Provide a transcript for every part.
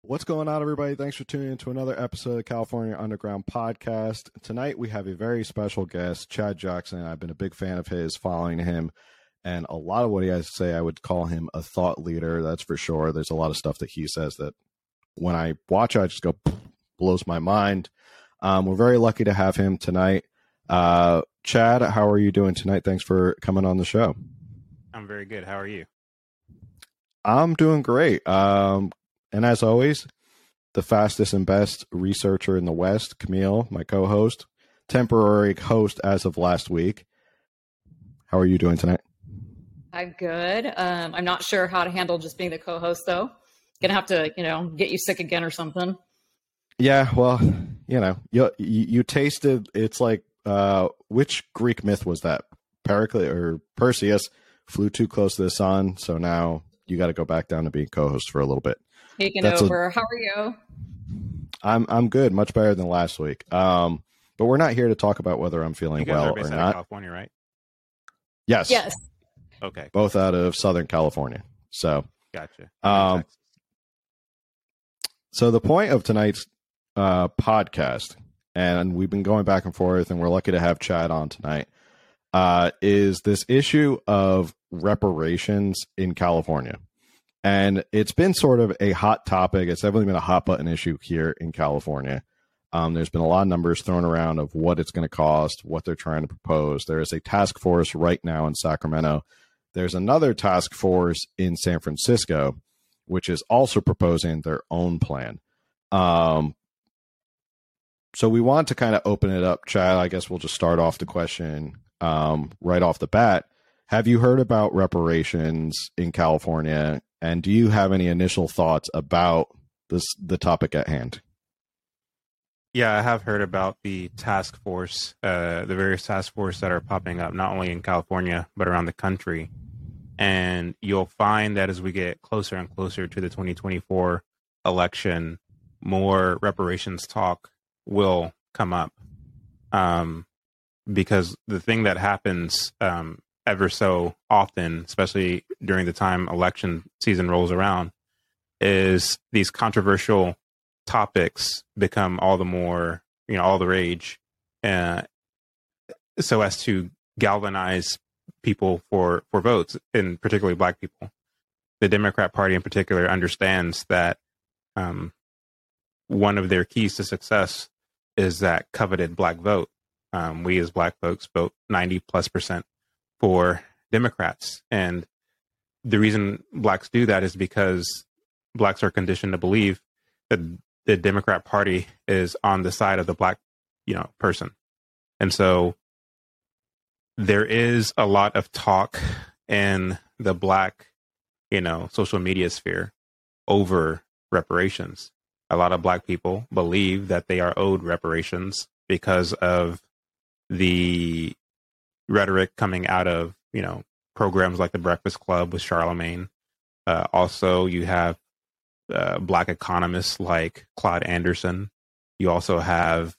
What's going on, everybody? Thanks for tuning in to another episode of California Underground Podcast. Tonight, we have a very special guest, Chad Jackson. I've been a big fan of his, following him, and a lot of what he has to say, I would call him a thought leader, that's for sure. There's a lot of stuff that he says that when I watch it, I just go, blows my mind. We're very lucky to have him tonight. Chad, how are you doing tonight? Thanks for coming on the show. I'm very good. How are you? I'm doing great. And as always, the fastest and best researcher in the West, Camille, my co-host, temporary host as of last week. How are you doing tonight? I'm good. I'm not sure how to handle just being the co-host, though. Gonna have to, get you sick again or something. Yeah, well, you tasted. It's like which Greek myth was that? Pericles or Perseus flew too close to the sun, so now you got to go back down to being co-host for a little bit. Taking over. How are you? I'm good, much better than last week. But we're not here to talk about whether I'm feeling well or not. California, right? Yes. Yes. Okay. Both out of Southern California. So gotcha. So the point of tonight's podcast, and we've been going back and forth, and we're lucky to have Chad on tonight, is this issue of reparations in California. And it's been sort of a hot topic. It's definitely been a hot button issue here in California. There's been a lot of numbers thrown around of what it's going to cost, what they're trying to propose. There is a task force right now in Sacramento. There's another task force in San Francisco, which is also proposing their own plan. So we want to kind of open it up, Chad. I guess we'll just start off the question right off the bat. Have you heard about reparations in California? And do you have any initial thoughts about the topic at hand? Yeah, I have heard about the task force, the various task force that are popping up, not only in California, but around the country. And you'll find that as we get closer and closer to the 2024 election, more reparations talk will come up. Because the thing that happens ever so often, especially during the time election season rolls around, is these controversial topics become all the more, all the rage, so as to galvanize people for votes, and particularly Black people. The Democrat Party in particular understands that one of their keys to success is that coveted Black vote. We as Black folks vote 90+% for Democrats. And the reason Blacks do that is because Blacks are conditioned to believe that the Democrat Party is on the side of the Black, person. And so there is a lot of talk in the Black, social media sphere over reparations. A lot of Black people believe that they are owed reparations because of the rhetoric coming out of, programs like the Breakfast Club with Charlemagne. Also, you have Black economists like Claude Anderson. You also have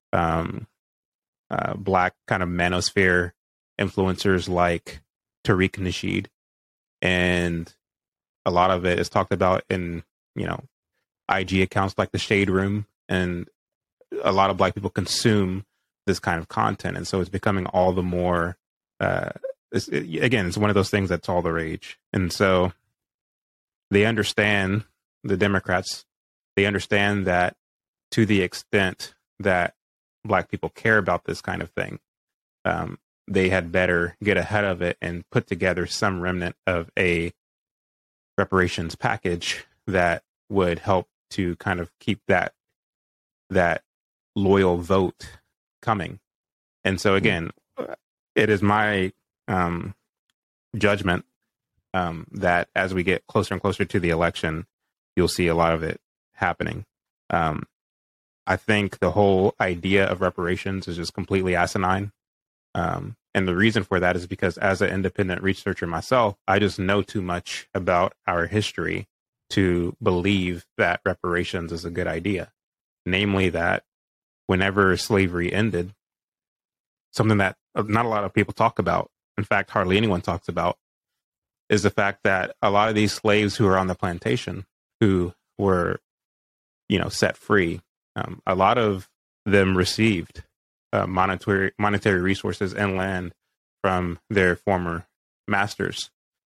Black kind of manosphere influencers like Tariq Nasheed. And a lot of it is talked about in, IG accounts like the Shade Room. And a lot of Black people consume this kind of content. And so it's becoming all the more, it's one of those things that's all the rage. And so they understand, the Democrats, they understand that to the extent that Black people care about this kind of thing, they had better get ahead of it and put together some remnant of a reparations package that would help to kind of keep that loyal vote coming. And so again, it is my judgment that as we get closer and closer to the election, you'll see a lot of it happening. I think the whole idea of reparations is just completely asinine. And the reason for that is because as an independent researcher myself, I just know too much about our history to believe that reparations is a good idea. Namely that whenever slavery ended, something that not a lot of people talk about, in fact, hardly anyone talks about, is the fact that a lot of these slaves who are on the plantation, who were set free. A lot of them received monetary resources and land from their former masters,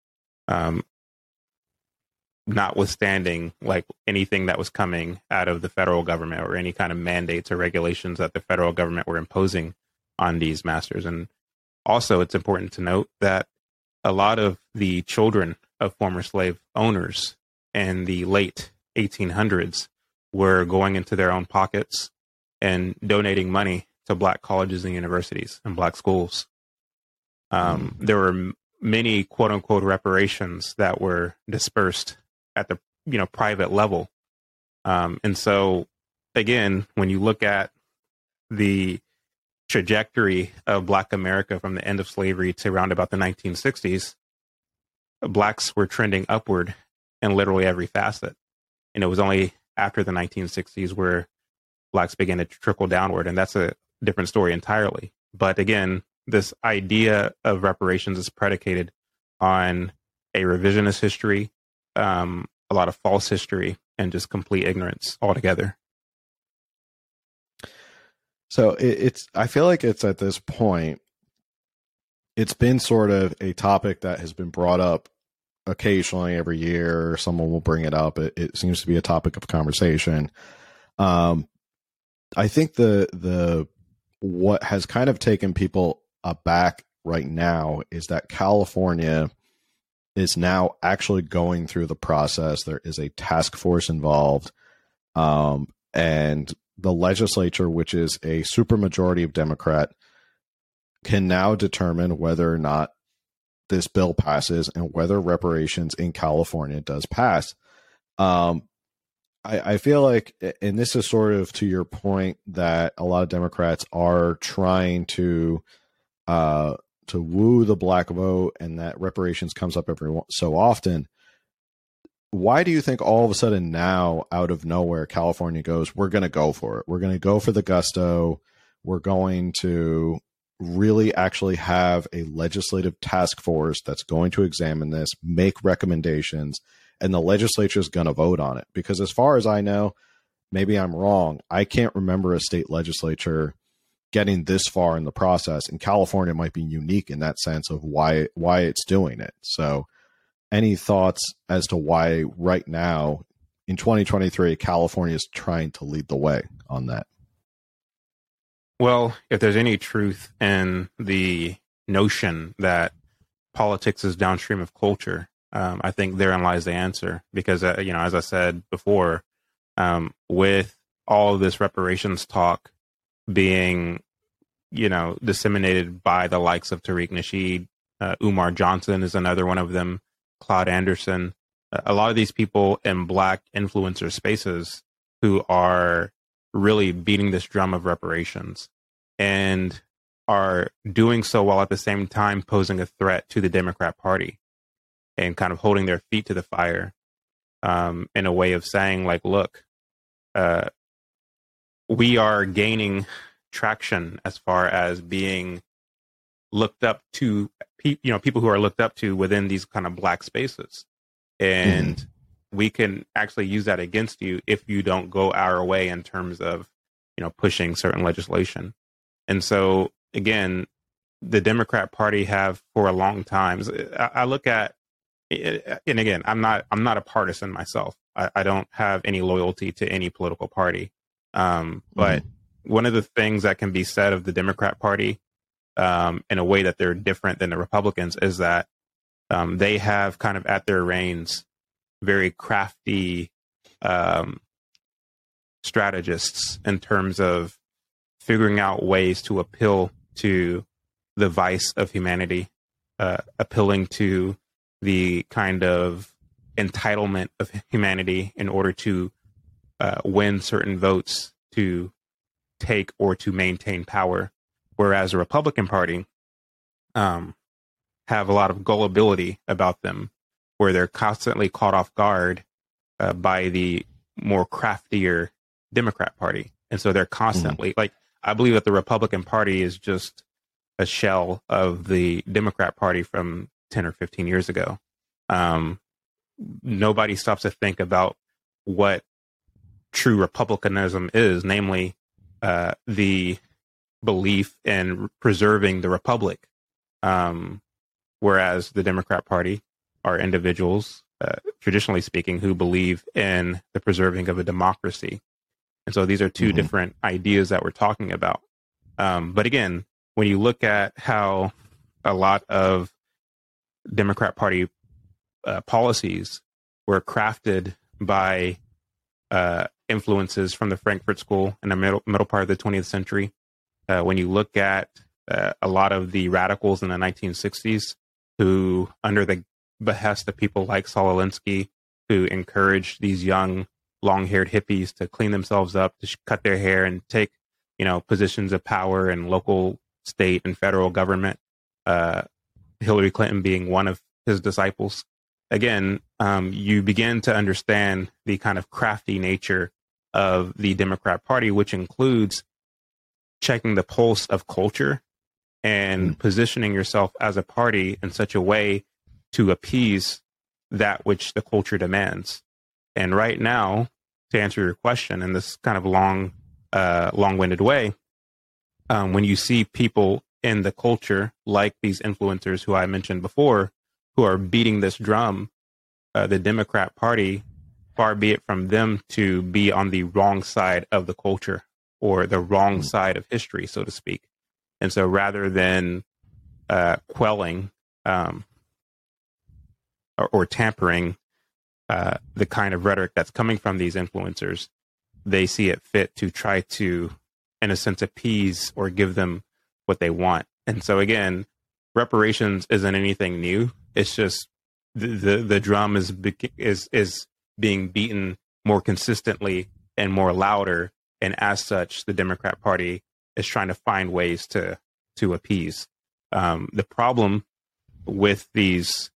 notwithstanding like anything that was coming out of the federal government or any kind of mandates or regulations that the federal government were imposing on these masters. And also, it's important to note that a lot of the children of former slave owners in the late 1800s were going into their own pockets and donating money to Black colleges and universities and Black schools. There were many quote unquote reparations that were dispersed at the private level. And so again, when you look at the trajectory of Black America from the end of slavery to around about the 1960s, Blacks were trending upward in literally every facet. And it was only after the 1960s where Blacks began to trickle downward. And that's a different story entirely. But again, this idea of reparations is predicated on a revisionist history, a lot of false history, and just complete ignorance altogether. So I feel like it's at this point, it's been sort of a topic that has been brought up occasionally every year. Someone will bring it up. It seems to be a topic of conversation. I think the what has kind of taken people aback right now is that California is now actually going through the process. There is a task force involved, and the legislature, which is a supermajority of Democrat, can now determine whether or not this bill passes and whether reparations in California does pass. I feel like, and this is sort of to your point, that a lot of Democrats are trying to woo the Black vote, and that reparations comes up every so often. Why do you think all of a sudden now, out of nowhere, California goes, we're going to go for it. We're going to go for the gusto. We're going to really actually have a legislative task force that's going to examine this, make recommendations, and the legislature is going to vote on it? Because as far as I know, maybe I'm wrong, I can't remember a state legislature getting this far in the process, and California might be unique in that sense of why it's doing it. So any thoughts as to why right now in 2023, California is trying to lead the way on that? Well, if there's any truth in the notion that politics is downstream of culture, I think therein lies the answer. Because, as I said before, with all of this reparations talk being, disseminated by the likes of Tariq Nasheed, Umar Johnson is another one of them, Claude Anderson, a lot of these people in Black influencer spaces who are really beating this drum of reparations and are doing so while at the same time posing a threat to the Democrat Party and kind of holding their feet to the fire, in a way of saying, like, look, we are gaining traction as far as being looked up to, people who are looked up to within these kind of Black spaces. And we can actually use that against you if you don't go our way in terms of, pushing certain legislation. And so, again, the Democrat Party have for a long time, I look at, and again, I'm not a partisan myself. I don't have any loyalty to any political party. But one of the things that can be said of the Democrat Party, in a way that they're different than the Republicans, is that they have kind of at their reins very crafty strategists in terms of figuring out ways to appeal to the vice of humanity, appealing to the kind of entitlement of humanity in order to win certain votes to take or to maintain power. Whereas the Republican Party have a lot of gullibility about them, where they're constantly caught off guard by the more craftier Democrat Party. And so they're constantly I believe that the Republican Party is just a shell of the Democrat Party from 10 or 15 years ago. Nobody stops to think about what true republicanism is, namely the belief in preserving the republic. Whereas the Democrat Party are individuals, traditionally speaking, who believe in the preserving of a democracy. And so these are two different ideas that we're talking about. But again, when you look at how a lot of Democrat Party policies were crafted by influences from the Frankfurt School in the middle part of the 20th century, when you look at a lot of the radicals in the 1960s, who, under the behest of people like Saul Alinsky, who encouraged these young, long-haired hippies to clean themselves up, to cut their hair, and take, positions of power in local, state, and federal government. Hillary Clinton being one of his disciples. Again, you begin to understand the kind of crafty nature of the Democrat Party, which includes checking the pulse of culture and positioning yourself as a party in such a way to appease that which the culture demands. And right now, to answer your question in this kind of long-winded way, when you see people in the culture, like these influencers who I mentioned before, who are beating this drum, the Democrat Party, far be it from them to be on the wrong side of the culture or the wrong side of history, so to speak. And so rather than quelling or tampering the kind of rhetoric that's coming from these influencers, they see it fit to try to, in a sense, appease or give them what they want. And so again, reparations isn't anything new. It's just the drum is being beaten more consistently and more louder, and as such, the Democrat Party is trying to find ways to appease. The problem with these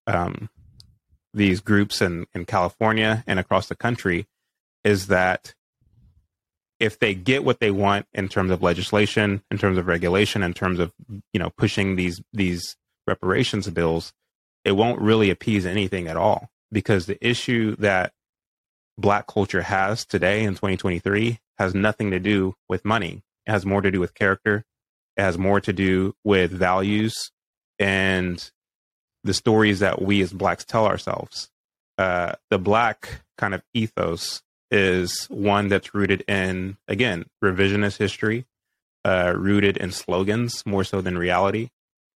groups in California and across the country is that if they get what they want in terms of legislation, in terms of regulation, in terms of pushing these reparations bills, it won't really appease anything at all, because the issue that Black culture has today in 2023 has nothing to do with money. It has more to do with character. It has more to do with values and the stories that we as Blacks tell ourselves. The Black kind of ethos is one that's rooted in, again, revisionist history, rooted in slogans more so than reality.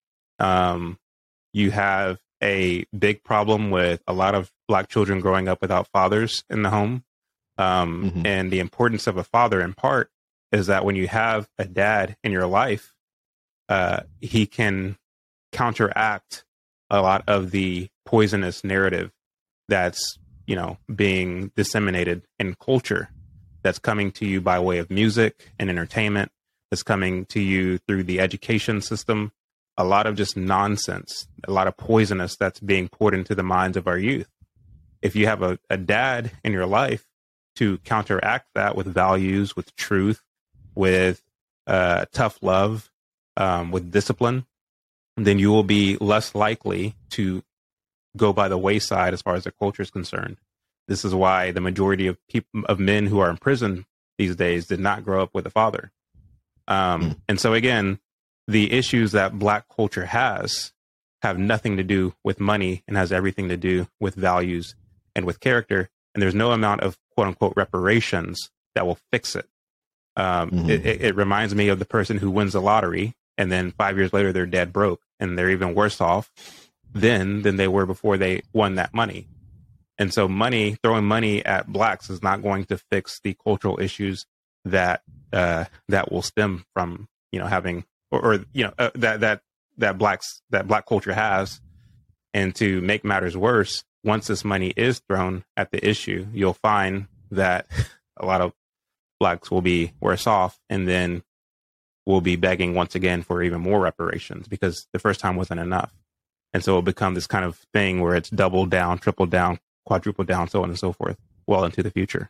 You have a big problem with a lot of Black children growing up without fathers in the home. And the importance of a father, in part, is that when you have a dad in your life, he can counteract a lot of the poisonous narrative that's being disseminated in culture, that's coming to you by way of music and entertainment, that's coming to you through the education system. A lot of just nonsense, a lot of poisonous that's being poured into the minds of our youth. If you have a dad in your life to counteract that with values, with truth, with tough love, with discipline, then you will be less likely to go by the wayside as far as the culture is concerned. This is why the majority of men who are in prison these days did not grow up with a father. And so again, the issues that Black culture has have nothing to do with money and has everything to do with values and with character. And there's no amount of quote unquote reparations that will fix it. It reminds me of the person who wins the lottery and then 5 years later they're dead broke, and they're even worse off then than they were before they won that money. And so throwing money at Blacks is not going to fix the cultural issues that will stem from having that Black culture has. And to make matters worse, once this money is thrown at the issue, you'll find that a lot of Blacks will be worse off, and then will be begging once again for even more reparations, because the first time wasn't enough. And so it'll become this kind of thing where it's double down, triple down, quadruple down, so on and so forth, well into the future.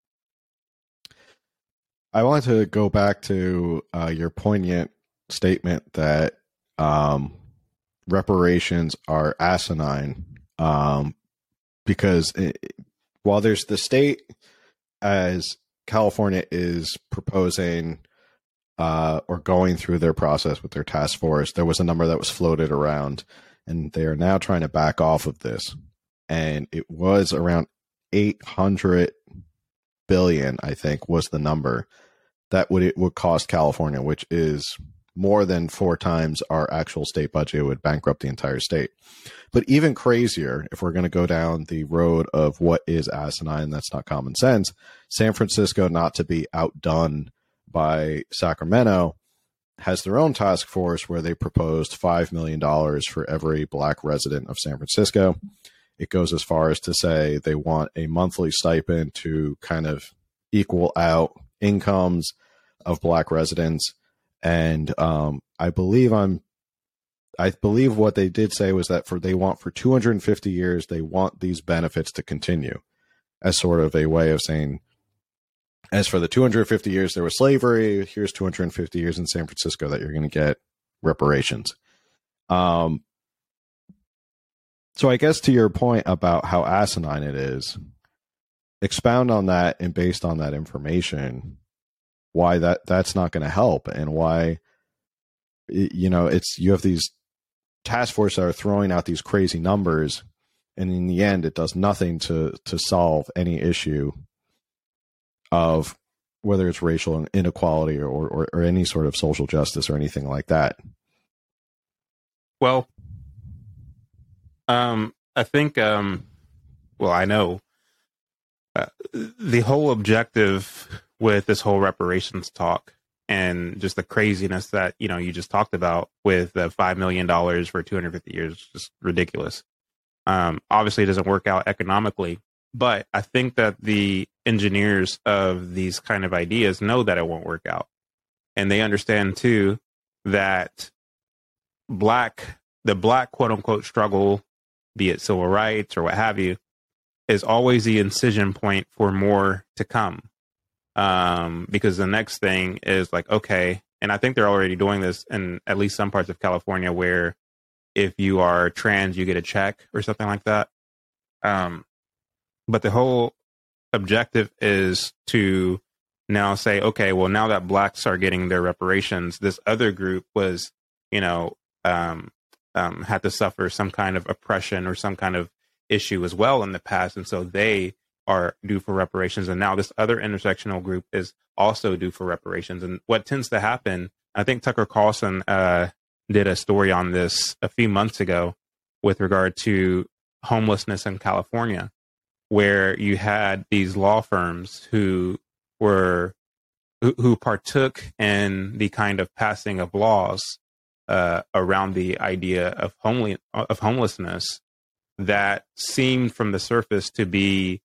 I want to go back to your poignant statement that reparations are asinine, because while there's the state as California is proposing or going through their process with their task force, there was a number that was floated around, and they are now trying to back off of this. And it was around 800 billion, I think, was the number that it would cost California, which is more than 4 times our actual state budget. It would bankrupt the entire state. But even crazier, if we're going to go down the road of what is asinine, that's not common sense, San Francisco, not to be outdone by Sacramento, has their own task force where they proposed $5 million for every Black resident of San Francisco. It goes as far as to say they want a monthly stipend to kind of equal out incomes of Black residents. And I believe what they did say was that for 250 years, they want these benefits to continue, as sort of a way of saying, as for the 250 years there was slavery, here's 250 years in San Francisco that you're going to get reparations. So I guess to your point about how asinine it is, expound on that, and based on that information, why that's not going to help, and why, you have these task force that are throwing out these crazy numbers, and in the end it does nothing to solve any issue of whether it's racial inequality or any sort of social justice or anything like that. Well, I think, I know the whole objective with this whole reparations talk and just the craziness that, you just talked about with the $5 million for 250 years is just ridiculous. Obviously it doesn't work out economically, but I think that the engineers of these kind of ideas know that it won't work out. And they understand too that the black quote unquote struggle, be it civil rights or what have you, is always the incision point for more to come. Because the next thing is like, okay, and I think they're already doing this in at least some parts of California, where if you are trans, you get a check or something like that. But the whole objective is to now say, okay, well, now that blacks are getting their reparations, this other group was, had to suffer some kind of oppression or some kind of issue as well in the past. And so they are due for reparations. And now this other intersectional group is also due for reparations. And what tends to happen, I think Tucker Carlson did a story on this a few months ago with regard to homelessness in California, where you had these law firms who partook in the kind of passing of laws around the idea of homelessness that seemed from the surface to be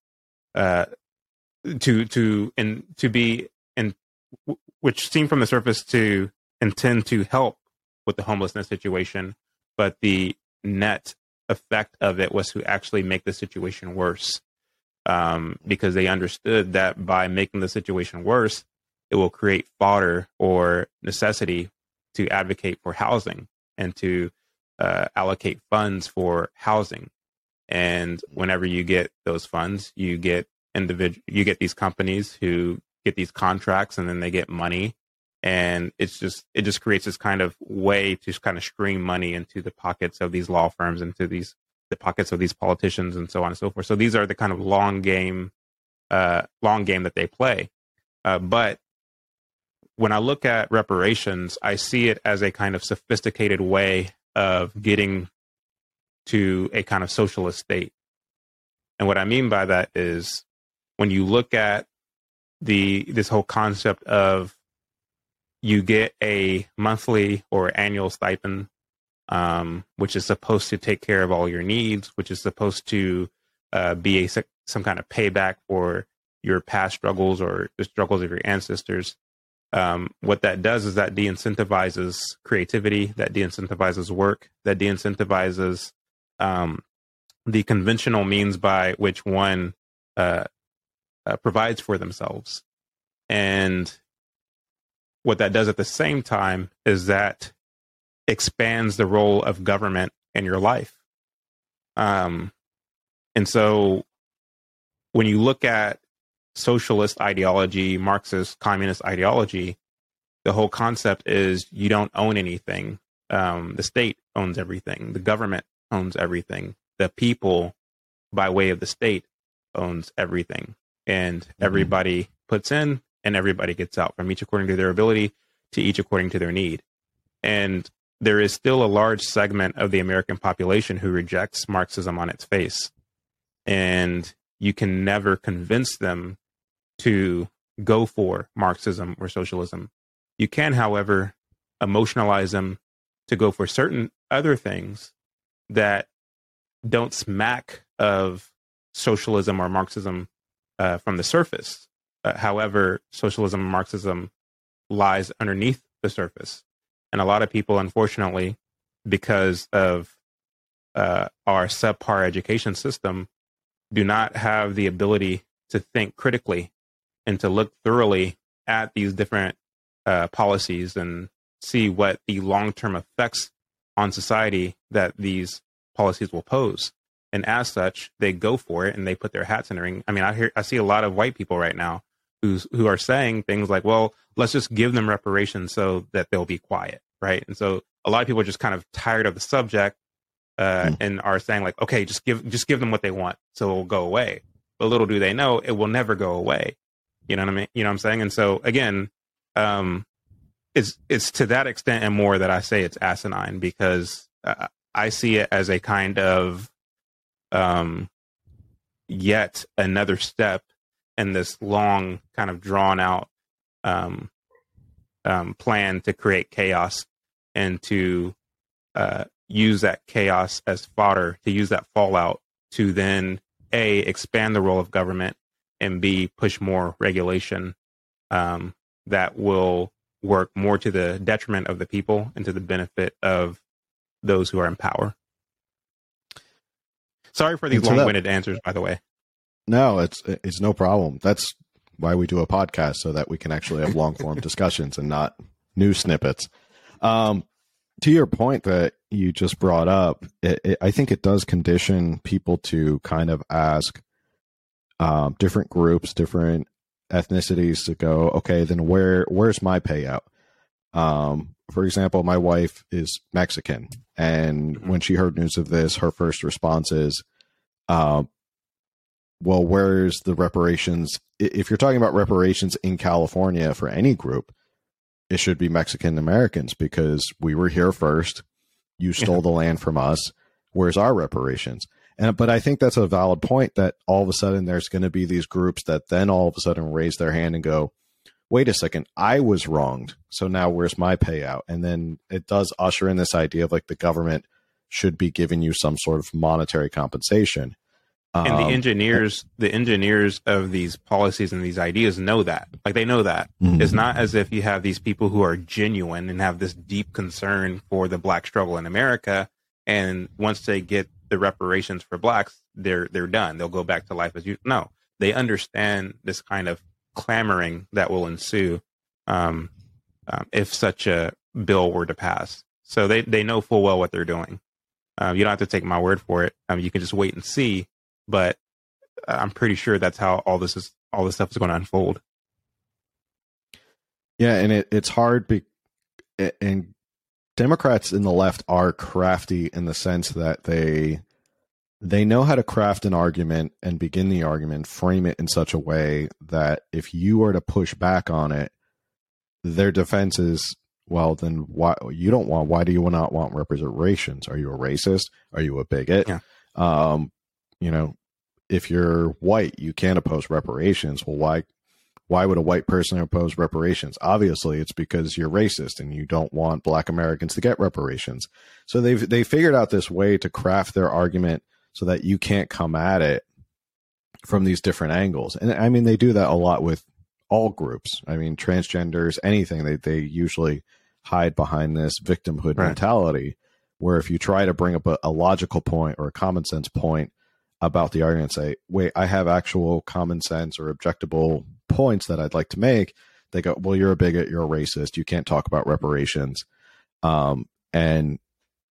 which seemed from the surface to intend to help with the homelessness situation, but the net effect of it was to actually make the situation worse, because they understood that by making the situation worse, it will create fodder or necessity to advocate for housing and to allocate funds for housing. And whenever you get those funds, you get these companies who get these contracts, and then they get money, and it just creates this kind of way to kind of stream money into the pockets of these law firms, into the pockets of these politicians, and so on and so forth. So these are the kind of long game that they play. But when I look at reparations, I see it as a kind of sophisticated way of getting to a kind of socialist state. And what I mean by that is, when you look at this whole concept of you get a monthly or annual stipend, which is supposed to take care of all your needs, which is supposed to be some kind of payback for your past struggles or the struggles of your ancestors. What that does is that de-incentivizes creativity, that de-incentivizes work, that de-incentivizes the conventional means by which one provides for themselves. And what that does at the same time is that expands the role of government in your life. And so when you look at socialist ideology, Marxist, communist ideology, the whole concept is you don't own anything. The state owns everything. The government owns everything. The people, by way of the state, owns everything. And everybody puts in and everybody gets out, from each according to their ability to each according to their need. And there is still a large segment of the American population who rejects Marxism on its face. And you can never convince them to go for Marxism or socialism. You can, however, emotionalize them to go for certain other things that don't smack of socialism or Marxism from the surface. However, socialism and Marxism lies underneath the surface. And a lot of people, unfortunately, because of our subpar education system, do not have the ability to think critically and to look thoroughly at these different policies and see what the long-term effects on society that these policies will pose. And as such, they go for it and they put their hats in the ring. I mean, I see a lot of white people right now who are saying things like, well, let's just give them reparations so that they'll be quiet, right? And so a lot of people are just kind of tired of the subject and are saying like, okay, just give them what they want so it will go away. But little do they know, it will never go away. You know what I mean? You know what I'm saying? And so again, it's to that extent and more that I say it's asinine, because I see it as a kind of yet another step in this long kind of drawn out plan to create chaos and to use that chaos as fodder, to use that fallout to then A, expand the role of government, and B, push more regulation that will work more to the detriment of the people and to the benefit of those who are in power. Sorry for these long-winded answers, by the way. No, it's no problem. That's why we do a podcast, so that we can actually have long-form discussions and not news snippets. To your point that you just brought up, I think it does condition people to kind of ask different groups, different ethnicities to go, okay, then where's my payout? For example, my wife is Mexican, and when she heard news of this, her first response is, well, where's the reparations? If you're talking about reparations in California for any group, it should be Mexican Americans, because we were here first. You stole the land from us. Where's our reparations? But I think that's a valid point, that all of a sudden there's going to be these groups that then all of a sudden raise their hand and go, wait a second, I was wronged. So now where's my payout? And then it does usher in this idea of like the government should be giving you some sort of monetary compensation. And the engineers of these policies and these ideas know that. Like, they know that. Mm-hmm. It's not as if you have these people who are genuine and have this deep concern for the Black struggle in America, and once they get the reparations for Blacks, they're done. They'll go back to life as usual. No, they understand this kind of clamoring that will ensue if such a bill were to pass. So they know full well what they're doing. You don't have to take my word for it. You can just wait and see. But I'm pretty sure that's how all this stuff is going to unfold. Yeah, and it's hard. And Democrats in the left are crafty in the sense that they know how to craft an argument and begin the argument, frame it in such a way that if you were to push back on it, their defense is, well, then why do you not want reparations? Are you a racist? Are you a bigot? Yeah. If you're white, you can't oppose reparations. Well, why would a white person oppose reparations? Obviously, it's because you're racist and you don't want Black Americans to get reparations. So they figured out this way to craft their argument so that you can't come at it from these different angles. And I mean, they do that a lot with all groups. I mean, transgenders, anything, they usually hide behind this victimhood mentality, where if you try to bring up a logical point or a common sense point about the argument, say, wait, I have actual common sense or objectable points that I'd like to make, they go, well, you're a bigot, you're a racist, you can't talk about reparations. And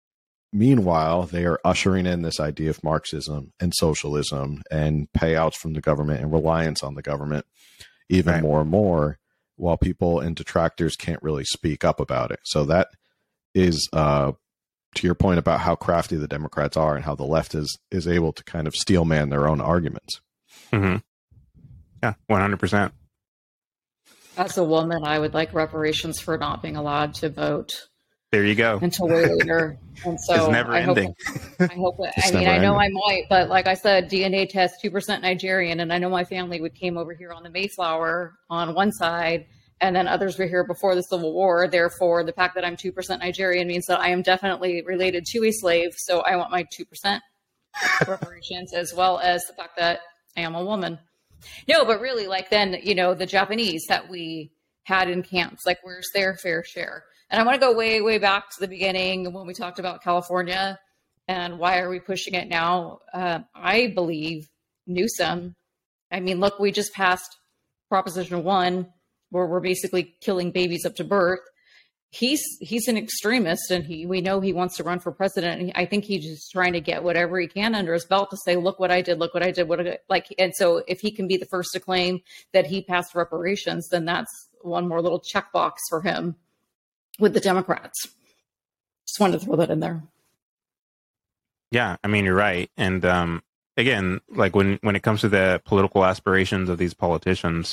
meanwhile, they are ushering in this idea of Marxism and socialism and payouts from the government and reliance on the government even more and more, while people and detractors can't really speak up about it. So that is, to your point about how crafty the Democrats are and how the left is able to kind of steelman their own arguments. Mm-hmm. Yeah, 100%. As a woman, I would like reparations for not being allowed to vote. There you go. Until way later. And so it's never ending. I hope I know I might, but like I said, DNA test 2% Nigerian. And I know my family came over here on the Mayflower on one side, and then others were here before the Civil War. Therefore, the fact that I'm 2% Nigerian means that I am definitely related to a slave. So I want my 2% reparations, as well as the fact that I am a woman. No, but really, like then, the Japanese that we had in camps, like where's their fair share? And I want to go way, way back to the beginning when we talked about California and why are we pushing it now? I believe Newsom. I mean, look, we just passed Proposition 1, where we're basically killing babies up to birth. He's an extremist, and we know he wants to run for president. And I think he's just trying to get whatever he can under his belt to say, look what I did, and so if he can be the first to claim that he passed reparations, then that's one more little checkbox for him with the Democrats. Just wanted to throw that in there. Yeah, I mean, you're right. And again, like when it comes to the political aspirations of these politicians,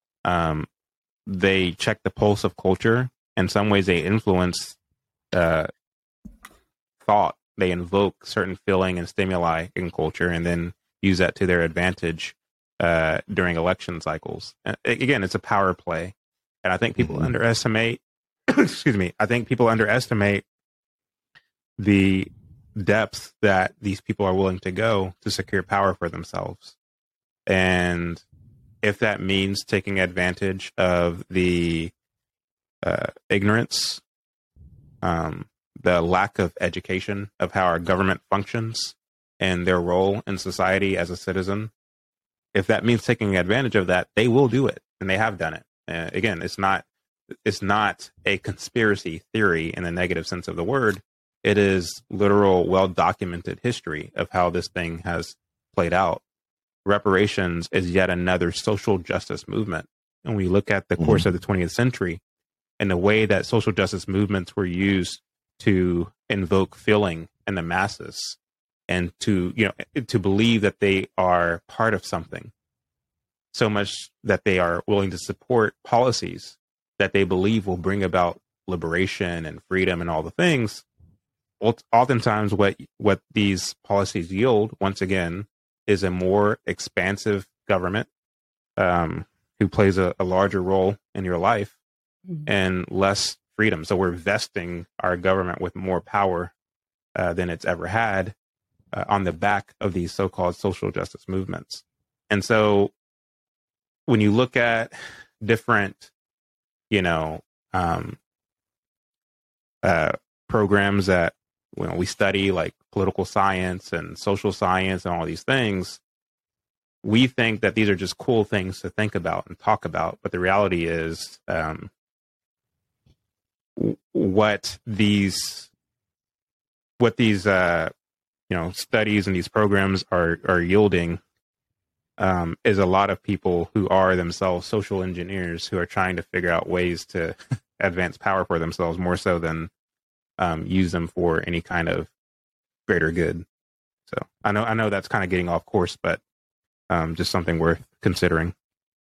they check the pulse of culture. In some ways, they influence thought. They invoke certain feeling and stimuli in culture and then use that to their advantage during election cycles. Again, it's a power play. And I think people underestimate I think people underestimate the depth that these people are willing to go to secure power for themselves. And if that means taking advantage of the ignorance, the lack of education of how our government functions and their role in society as a citizen, if that means taking advantage of that, they will do it. And they have done it. Again, it's not a conspiracy theory in the negative sense of the word. It is literal, well-documented history of how this thing has played out. Reparations is yet another social justice movement. And we look at the course of the 20th century and the way that social justice movements were used to invoke feeling in the masses and to believe that they are part of something, so much that they are willing to support policies that they believe will bring about liberation and freedom and all the things. Oftentimes what these policies yield, once again, is a more expansive government who plays a larger role in your life and less freedom. So we're vesting our government with more power than it's ever had on the back of these so-called social justice movements. And so when you look at different programs that we study, like political science and social science and all these things, we think that these are just cool things to think about and talk about. But the reality is what these studies and these programs are yielding is a lot of people who are themselves social engineers who are trying to figure out ways to advance power for themselves more so than use them for any kind of greater good. So I know that's kind of getting off course, but just something worth considering.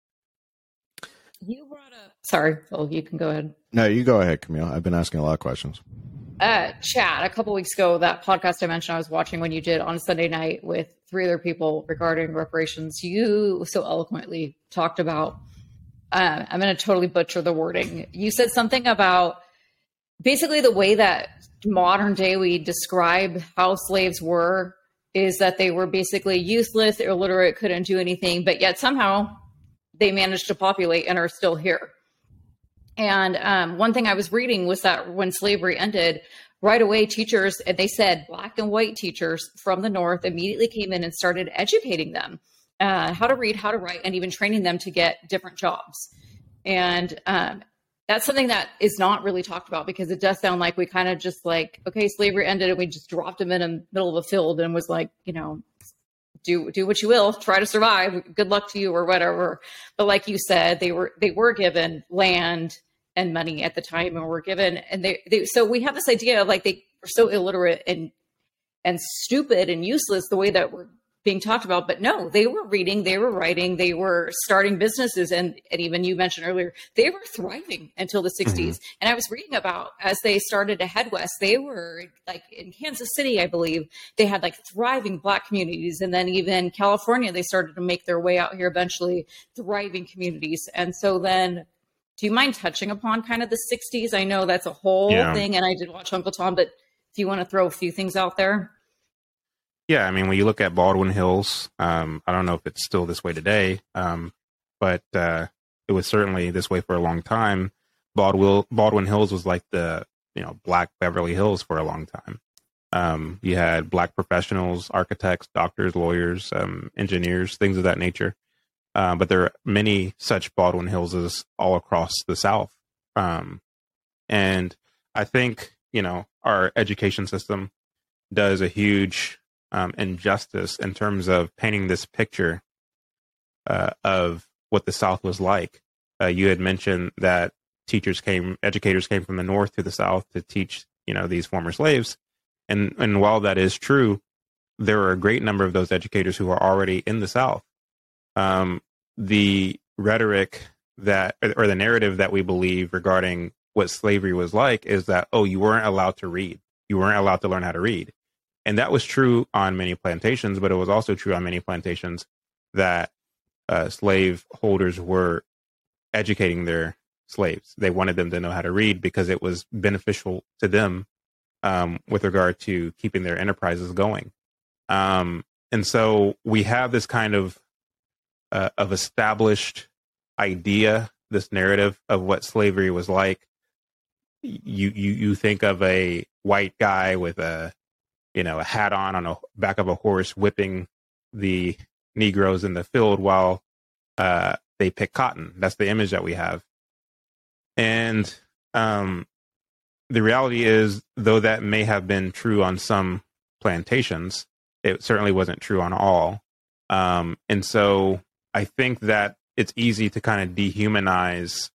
You brought up. Sorry, Phil, you can go ahead. No, you go ahead, Camille. I've been asking a lot of questions. Chad, a couple weeks ago, that podcast I mentioned I was watching when you did on Sunday night with 3 other people regarding reparations, you so eloquently talked about, I'm going to totally butcher the wording. You said something about basically the way that modern day we describe how slaves were is that they were basically useless, illiterate, couldn't do anything, but yet somehow they managed to populate and are still here. And one thing I was reading was that when slavery ended, right away teachers, and they said black and white teachers from the North immediately came in and started educating them how to read, how to write, and even training them to get different jobs. And that's something that is not really talked about, because it does sound like we kind of just like, okay, slavery ended and we just dropped them in the middle of a field and was like, do what you will, try to survive. Good luck to you or whatever. But like you said, they were given land and money at the time, and were given, and so we have this idea of like they were so illiterate and stupid and useless the way that we're being talked about. But no, they were reading, they were writing, they were starting businesses. And even you mentioned earlier, they were thriving until the 60s. Mm-hmm. And I was reading about, as they started to head west, they were like in Kansas City, I believe, they had like thriving Black communities. And then even California, they started to make their way out here eventually, thriving communities. And so then, do you mind touching upon kind of the 60s? I know that's a whole thing, and I did watch Uncle Tom, but do you want to throw a few things out there? Yeah, I mean, when you look at Baldwin Hills, I don't know if it's still this way today, but it was certainly this way for a long time. Baldwin Hills was like the Black Beverly Hills for a long time. You had Black professionals, architects, doctors, lawyers, engineers, things of that nature. But there are many such Baldwin Hillses all across the South. And I think, our education system does a huge injustice in terms of painting this picture of what the South was like. You had mentioned that educators came from the North to the South to teach, these former slaves. And while that is true, there are a great number of those educators who are already in the South. The rhetoric or the narrative that we believe regarding what slavery was like is that, you weren't allowed to read. You weren't allowed to learn how to read. And that was true on many plantations, but it was also true on many plantations that slave holders were educating their slaves. They wanted them to know how to read because it was beneficial to them with regard to keeping their enterprises going. And so we have this kind of established idea, this narrative of what slavery was like. You think of a white guy with a hat on the back of a horse, whipping the Negroes in the field while they pick cotton. That's the image that we have. And the reality is, though that may have been true on some plantations, it certainly wasn't true on all. And so I think that it's easy to kind of dehumanize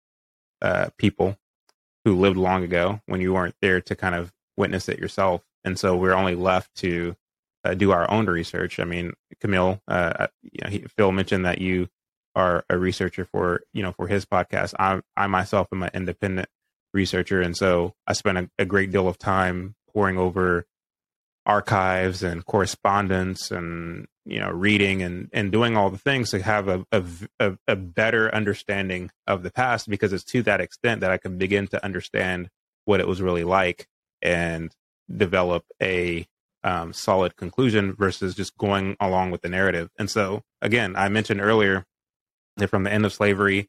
people who lived long ago when you weren't there to kind of witness it yourself. And so we're only left to do our own research. I mean, Camille, Phil mentioned that you are a researcher for his podcast. I myself am an independent researcher. And so I spent a great deal of time poring over archives and correspondence and, reading and doing all the things to have a better understanding of the past, because it's to that extent that I can begin to understand what it was really like and develop a solid conclusion versus just going along with the narrative. And so, again, I mentioned earlier that from the end of slavery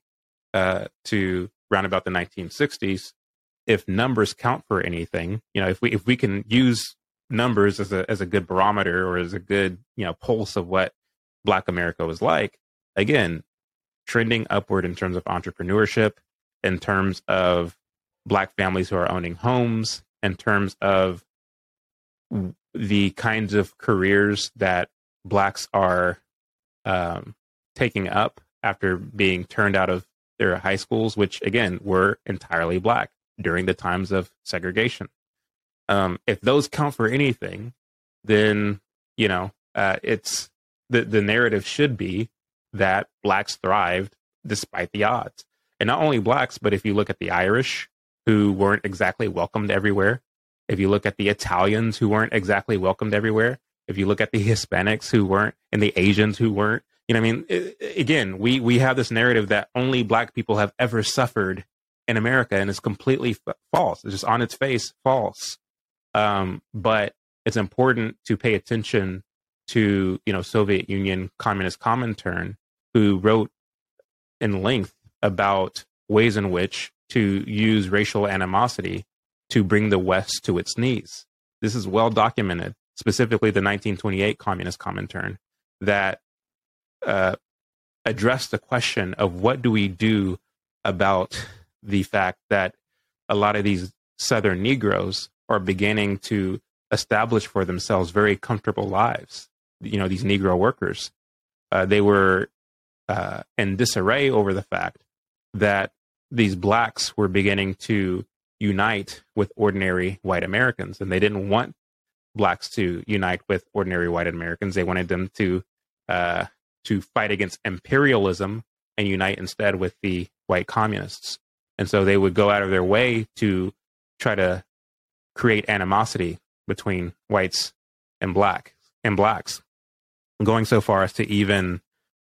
to around about the 1960s, if numbers count for anything, if we can use numbers as a good barometer or as a good pulse of what Black America was like, again, trending upward in terms of entrepreneurship, in terms of Black families who are owning homes, in terms of the kinds of careers that Blacks are taking up after being turned out of their high schools, which again were entirely Black during the times of segregation. If those count for anything, then it's the narrative should be that Blacks thrived despite the odds. And not only Blacks, but if you look at the Irish, who weren't exactly welcomed everywhere, if you look at the Italians, who weren't exactly welcomed everywhere, if you look at the Hispanics who weren't, and the Asians who weren't, again, we have this narrative that only Black people have ever suffered in America, and it's completely false. It's just on its face false. But it's important to pay attention to, Soviet Union Communist Comintern, who wrote in length about ways in which to use racial animosity to bring the West to its knees. This is well documented, specifically the 1928 Communist Comintern, that addressed the question of what do we do about the fact that a lot of these Southern Negroes are beginning to establish for themselves very comfortable lives. These Negro workers, they were in disarray over the fact that these blacks were beginning to unite with ordinary white Americans, and they didn't want blacks to unite with ordinary white Americans. They wanted them to fight against imperialism and unite instead with the white communists. And so they would go out of their way to try to create animosity between whites and blacks, going so far as to even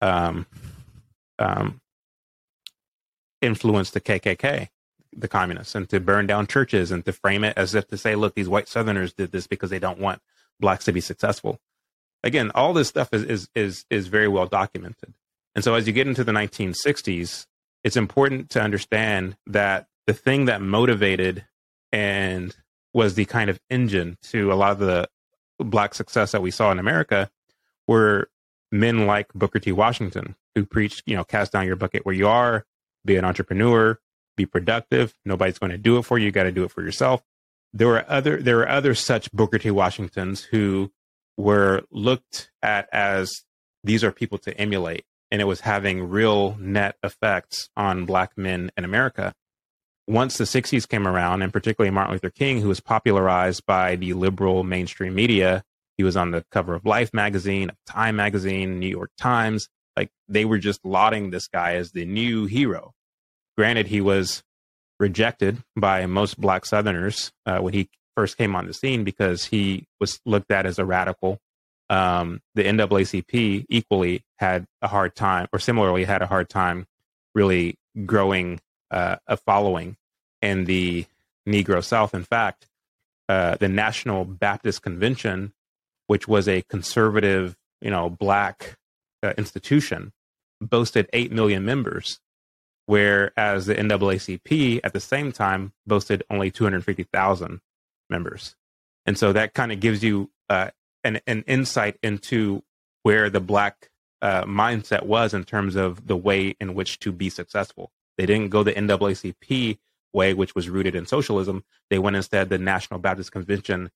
influence the KKK, the communists, and to burn down churches and to frame it as if to say, look, these white Southerners did this because they don't want blacks to be successful. Again, all this stuff is very well documented. And so as you get into the 1960s, it's important to understand that the thing that motivated and was the kind of engine to a lot of the black success that we saw in America were men like Booker T. Washington, who preached, cast down your bucket where you are, be an entrepreneur, be productive. Nobody's going to do it for you. You got to do it for yourself. There were other such Booker T. Washingtons who were looked at as these are people to emulate. And it was having real net effects on black men in America. Once the 60s came around, and particularly Martin Luther King, who was popularized by the liberal mainstream media, he was on the cover of Life magazine, of Time magazine, New York Times. Like, they were just lauding this guy as the new hero. Granted, he was rejected by most black Southerners when he first came on the scene because he was looked at as a radical. The NAACP equally had a hard time, or similarly had a hard time, really growing a following in the Negro South. In fact, the National Baptist Convention, which was a conservative, black institution, boasted 8 million members, whereas the NAACP at the same time boasted only 250,000 members. And so that kind of gives you an insight into where the black mindset was in terms of the way in which to be successful. They didn't go the NAACP way, which was rooted in socialism. They went instead the National Baptist Convention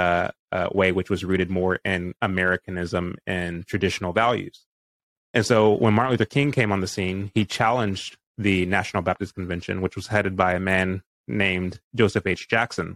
way, which was rooted more in Americanism and traditional values. And so when Martin Luther King came on the scene, he challenged the National Baptist Convention, which was headed by a man named Joseph H. Jackson.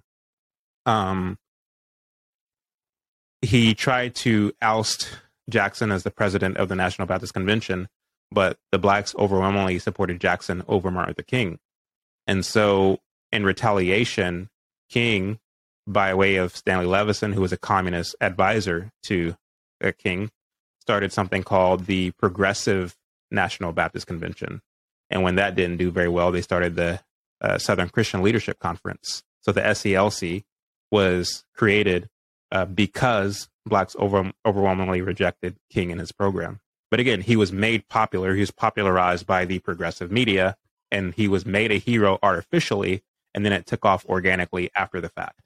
He tried to oust Jackson as the president of the National Baptist Convention, but the blacks overwhelmingly supported Jackson over Martin Luther King. And so in retaliation, King, by way of Stanley Levison, who was a communist advisor to King, started something called the Progressive National Baptist Convention. And when that didn't do very well, they started the Southern Christian Leadership Conference. So the SCLC was created because blacks overwhelmingly rejected King and his program. But again, he was made popular. He was popularized by the progressive media, and he was made a hero artificially, and then it took off organically after the fact.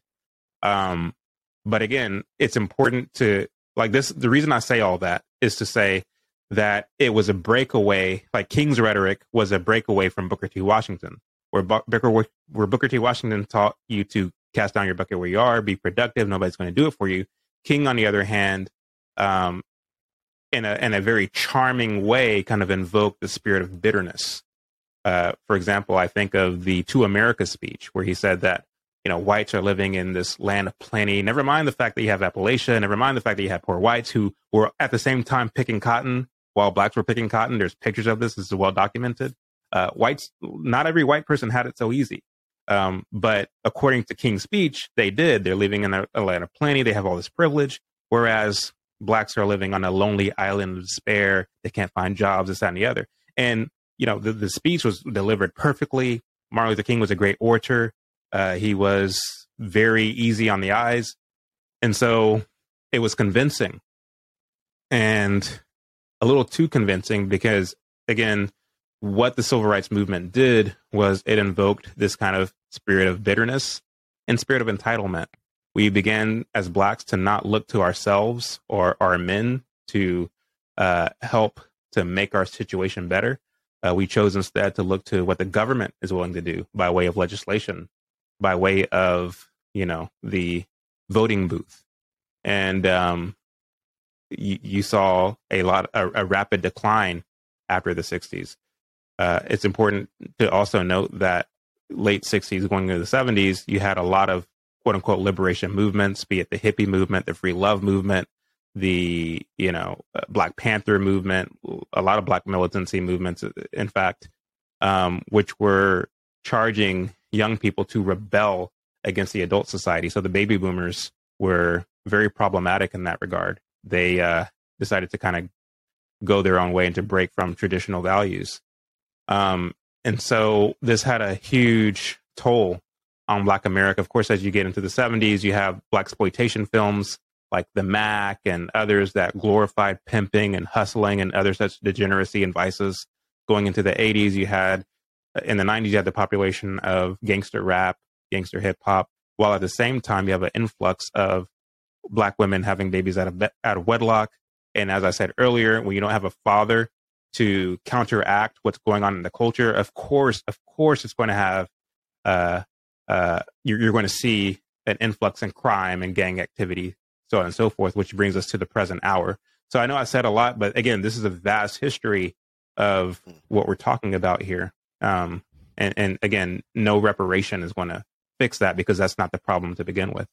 But again, it's important to, like this, the reason I say all that is to say that it was a breakaway, like King's rhetoric was a breakaway from Booker T. Washington, where Booker T. Washington taught you to cast down your bucket where you are, be productive, nobody's going to do it for you. King, on the other hand, in a very charming way, kind of invoked the spirit of bitterness. For example, I think of the To America speech, where he said that, whites are living in this land of plenty. Never mind the fact that you have Appalachia. Never mind the fact that you have poor whites who were at the same time picking cotton while blacks were picking cotton. There's pictures of this. This is well documented. Whites, not every white person had it so easy. But according to King's speech, they did. They're living in a land of plenty. They have all this privilege, whereas blacks are living on a lonely island of despair. They can't find jobs, this, that, and the other. And, the speech was delivered perfectly. Martin Luther King was a great orator. He was very easy on the eyes. And so it was convincing, and a little too convincing because, again, what the civil rights movement did was it invoked this kind of spirit of bitterness and spirit of entitlement. We began as blacks to not look to ourselves or our men to help to make our situation better, We chose instead to look to what the government is willing to do by way of legislation, by way of, the voting booth. And you saw a rapid decline after the 60s. It's important to also note that late 60s going into the 70s, you had a lot of quote unquote liberation movements, be it the hippie movement, the free love movement, the Black Panther movement, a lot of Black militancy movements, in fact, which were charging young people to rebel against the adult society. So the baby boomers were very problematic in that regard. They decided to kind of go their own way and to break from traditional values. And so this had a huge toll on Black America. Of course, as you get into the 70s, you have Blaxploitation films like The Mac and others that glorified pimping and hustling and other such degeneracy and vices. Going into the 80s, in the 90s, you had the population of gangster rap, gangster hip hop, while at the same time, you have an influx of Black women having babies out of wedlock. And as I said earlier, when you don't have a father to counteract what's going on in the culture, of course, it's going to have, you're going to see an influx in crime and gang activity, so on and so forth, which brings us to the present hour. So I know I said a lot, but again, this is a vast history of what we're talking about here. And again, no reparation is going to fix that because that's not the problem to begin with.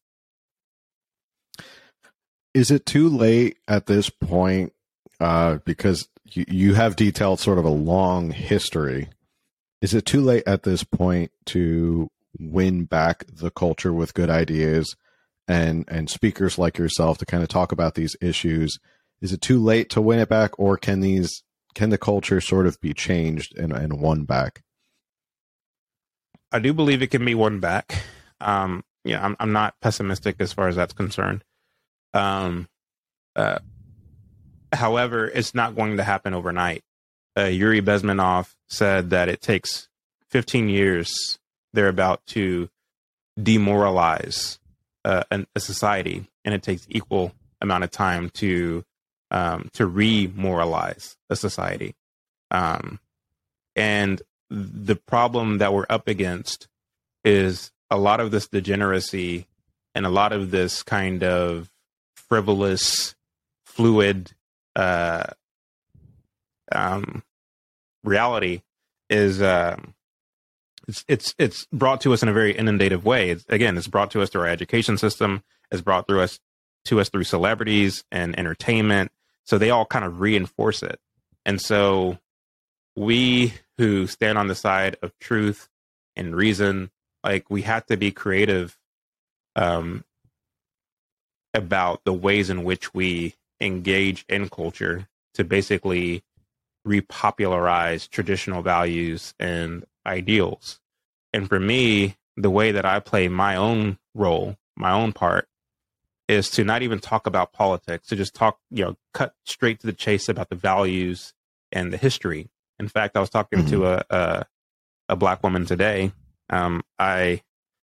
Is it too late at this point? Because you have detailed sort of a long history. Is it too late at this point to win back the culture with good ideas and speakers like yourself to kind of talk about these issues? Is it too late to win it back, or can the culture sort of be changed and won back? I do believe it can be won back. I'm not pessimistic as far as that's concerned. However, it's not going to happen overnight. Yuri Bezmenov said that it takes 15 years thereabout to demoralize a society, and it takes equal amount of time to remoralize a society. And the problem that we're up against is a lot of this degeneracy and a lot of this kind of frivolous, fluid reality is it's brought to us in a very inundative way. It's brought to us through our education system. It's brought to us through celebrities and entertainment. So they all kind of reinforce it. And so we who stand on the side of truth and reason, we have to be creative about the ways in which we engage in culture to basically repopularize traditional values and ideals. And for me, the way that I play my own role, my own part, is to not even talk about politics, to just talk, cut straight to the chase about the values and the history. In fact, I was talking to a Black woman today. I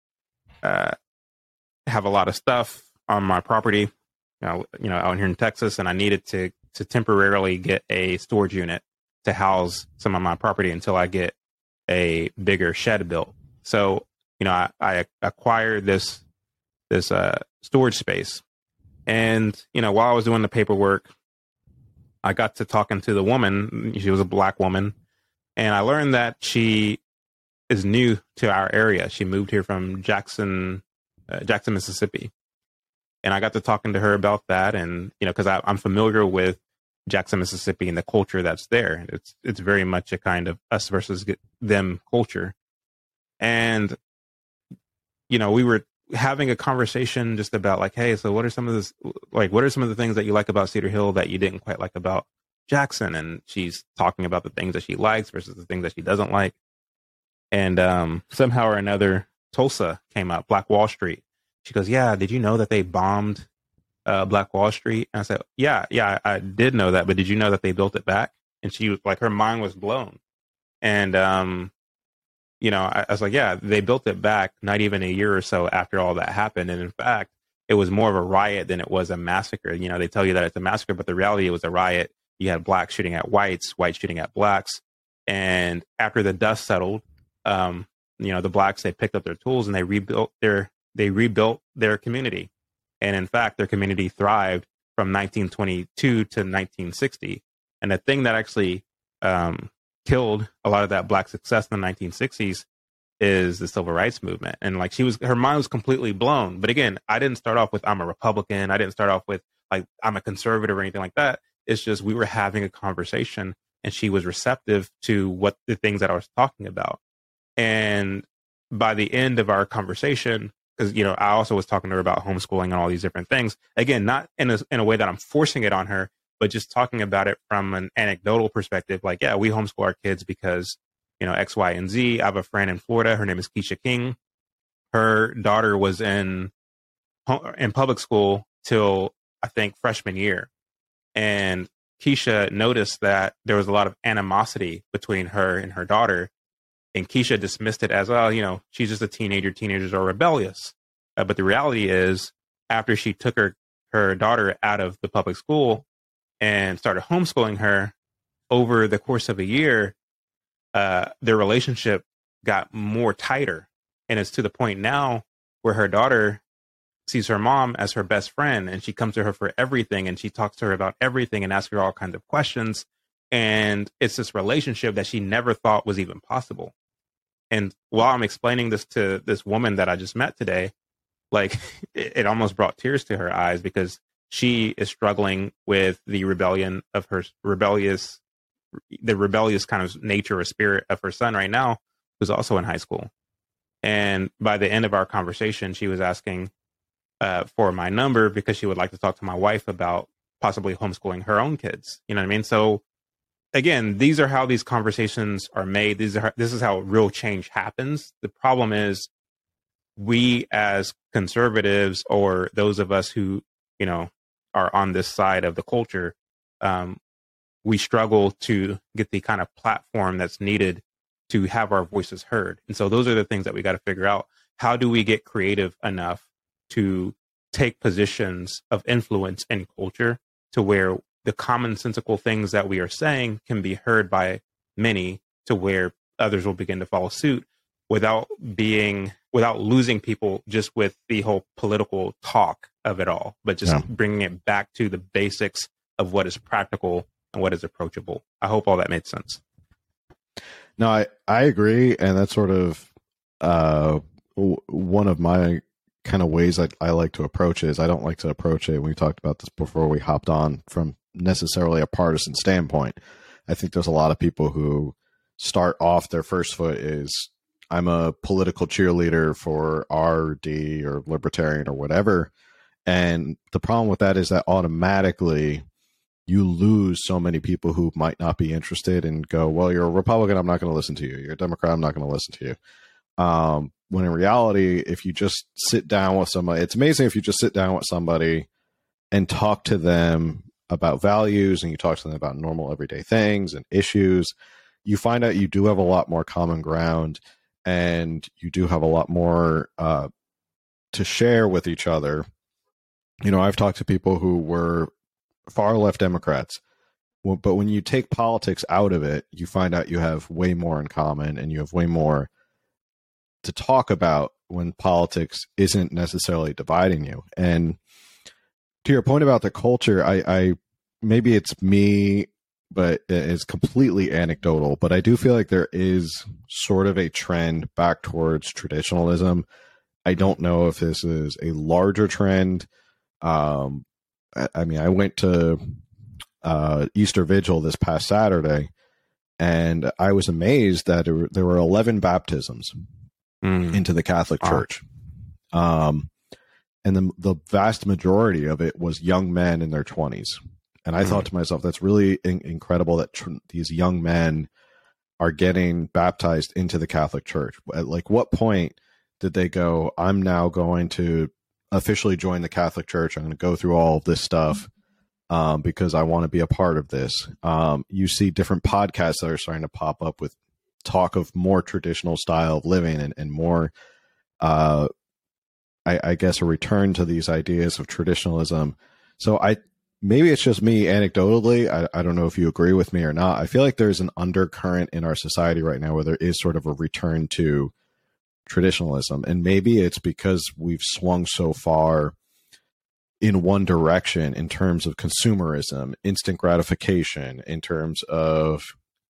have a lot of stuff on my property, out here in Texas, and I needed to temporarily get a storage unit to house some of my property until I get a bigger shed built. So, I acquired this storage space, and while I was doing the paperwork, I got to talking to the woman. She was a Black woman, and I learned that she is new to our area. She moved here from Jackson, Mississippi. And I got to talking to her about that. And, because I'm familiar with Jackson, Mississippi and the culture that's there. It's very much a kind of us versus them culture. And, we were having a conversation just about hey, so what are some of the things that you like about Cedar Hill that you didn't quite like about Jackson? And she's talking about the things that she likes versus the things that she doesn't like. And somehow or another, Tulsa came up, Black Wall Street. She goes, yeah, did you know that they bombed Black Wall Street? And I said, yeah, I did know that, but did you know that they built it back? And she was her mind was blown. And, I was like, yeah, they built it back not even a year or so after all that happened. And in fact, it was more of a riot than it was a massacre. They tell you that it's a massacre, but the reality, it was a riot. You had blacks shooting at whites, whites shooting at blacks. And after the dust settled, the blacks, they picked up their tools and they rebuilt their community. And in fact, their community thrived from 1922 to 1960. And the thing that actually killed a lot of that black success in the 1960s is the civil rights movement. And like her mind was completely blown. But again, I didn't start off with I'm a Republican. I didn't start off with like I'm a conservative or anything like that. It's just we were having a conversation and she was receptive to what the things that I was talking about. And by the end of our conversation, because, I also was talking to her about homeschooling and all these different things. Again, not in a way that I'm forcing it on her, but just talking about it from an anecdotal perspective. Like, yeah, we homeschool our kids because, X, Y, and Z. I have a friend in Florida. Her name is Keisha King. Her daughter was in public school till, I think, freshman year. And Keisha noticed that there was a lot of animosity between her and her daughter. And Keisha dismissed it as, well, she's just a teenager. Teenagers are rebellious. But the reality is, after she took her daughter out of the public school and started homeschooling her, over the course of a year, their relationship got more tighter. And it's to the point now where her daughter sees her mom as her best friend, and she comes to her for everything, and she talks to her about everything and asks her all kinds of questions. And it's this relationship that she never thought was even possible. And while I'm explaining this to this woman that I just met today, like it almost brought tears to her eyes, because she is struggling with the rebellion of her rebellious kind of nature or spirit of her son right now, who's also in high school. And by the end of our conversation, she was asking for my number because she would like to talk to my wife about possibly homeschooling her own kids. You know what I mean? So again, these are how these conversations are made. This is how real change happens. The problem is we as conservatives, or those of us who, are on this side of the culture, we struggle to get the kind of platform that's needed to have our voices heard. And so those are the things that we got to figure out. How do we get creative enough to take positions of influence in culture to where the commonsensical things that we are saying can be heard by many, to where others will begin to follow suit without losing people just with the whole political talk of it all, but just bringing it back to the basics of what is practical and what is approachable. I hope all that made sense. No, I agree. And that's sort of one of my kind of ways I like to approach it. Is I don't like to approach it, we talked about this before we hopped on, from necessarily a partisan standpoint. I think there's a lot of people who start off, their first foot is, I'm a political cheerleader for RD or libertarian or whatever. And the problem with that is that automatically you lose so many people who might not be interested and go, well, you're a Republican, I'm not going to listen to you. You're a Democrat, I'm not going to listen to you. When in reality, if you just sit down with somebody, it's amazing if you just sit down with somebody and talk to them about values, and you talk to them about normal everyday things and issues, you find out you do have a lot more common ground, and you do have a lot more to share with each other. I've talked to people who were far left Democrats, but when you take politics out of it, you find out you have way more in common, and you have way more to talk about when politics isn't necessarily dividing you. And to your point about the culture, I maybe it's me, but it's completely anecdotal, but I do feel like there is sort of a trend back towards traditionalism. I don't know if this is a larger trend. I mean, I went to Easter Vigil this past Saturday, and I was amazed that there were 11 baptisms into the Catholic Church. And the vast majority of it was young men in their 20s. And I thought to myself, that's really incredible that these young men are getting baptized into the Catholic Church. At like what point did they go, I'm now going to officially join the Catholic Church. I'm going to go through all of this stuff because I want to be a part of this. You see different podcasts that are starting to pop up with talk of more traditional style of living and more, I guess, a return to these ideas of traditionalism. So maybe it's just me anecdotally. I don't know if you agree with me or not. I feel like there's an undercurrent in our society right now where there is sort of a return to traditionalism. And maybe it's because we've swung so far in one direction in terms of consumerism, instant gratification, in terms of